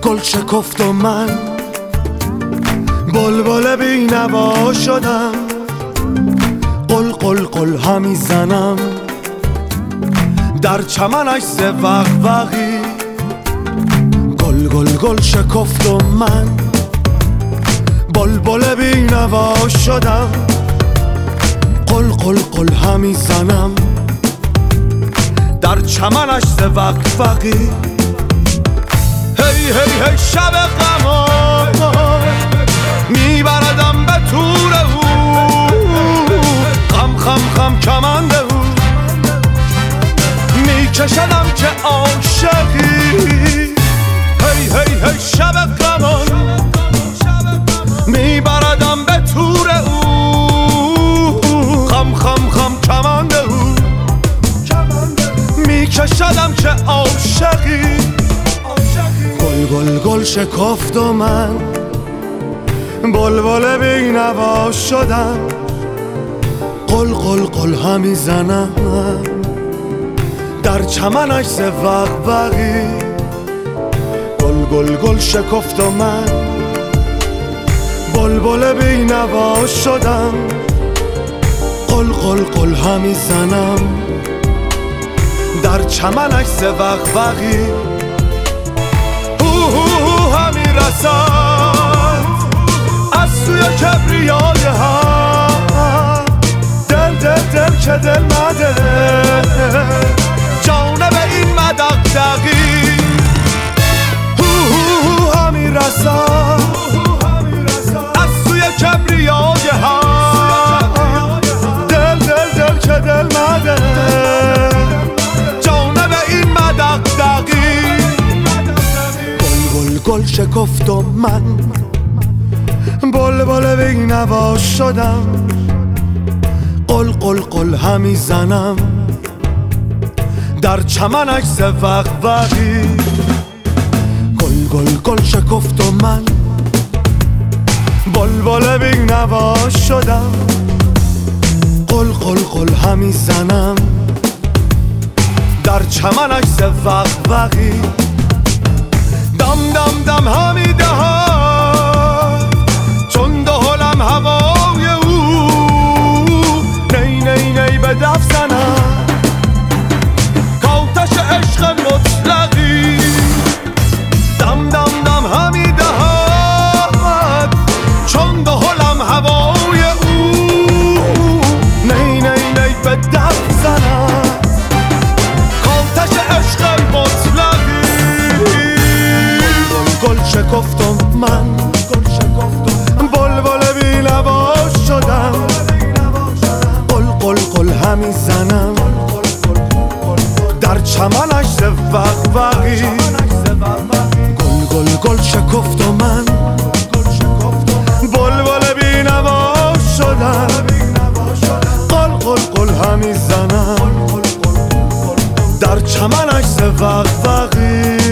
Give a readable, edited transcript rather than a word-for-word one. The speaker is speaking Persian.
گل شکفت و من بلبل بی‌نوا شدم، قل قل قل همی زنم در چمنش ز وقوقی. گل گل گل شکفت و من بلبل بی‌نوا شدم، قل قل قل همی زنم در چمنش ز وقوقی. هی هی هی شب غمان میبردم به تور او، خم خم خم کمند او میکشدم که عاشقی. هی هی هی شب غمان میبردم به تور او، خم خم خم کمند او میکشدم که عاشقی. گل گل گل شکفت و من بلبل بی‌نوا شدم، قل قل قل همی زنم در چمنش ز وقوقی. گل گل گل شکفت و من بلبل بی‌نوا شدم، قل قل قل همی زنم در چمنش ز وقوقی. همی رسد از سوی کبریای هم، دل دل دل که دل مده جانب این مدقدقی. همی رسد از سوی کبریای هم، دل دل دل که دل مده جانب این مدقدقی. گل شکفت و من بلبل بی‌نوا شدم، قل قل قل همی زنم در چمنش ز وقوقی. گل گل گل شکفت و من بلبل بی‌نوا شدم، قل قل قل همی زنم در چمنش ز وقوقی. دم دم دم همی دهد چون دهلم هوای او، نی نی نی به دف زند کاتش عشق مطلقی. دم دم دم همی دهد چون دهلم هوای او، نی نی نی به دف زند کاتش عشق مطلقی. گل شکفت و من بلبل بی‌نوا شدم، قل قل قل همی زنم در چمنش ز وقوقی. گل گل گل شکفت و من بلبل بی‌نوا شدم، قل قل قل همی زنم در چمنش ز وقوقی.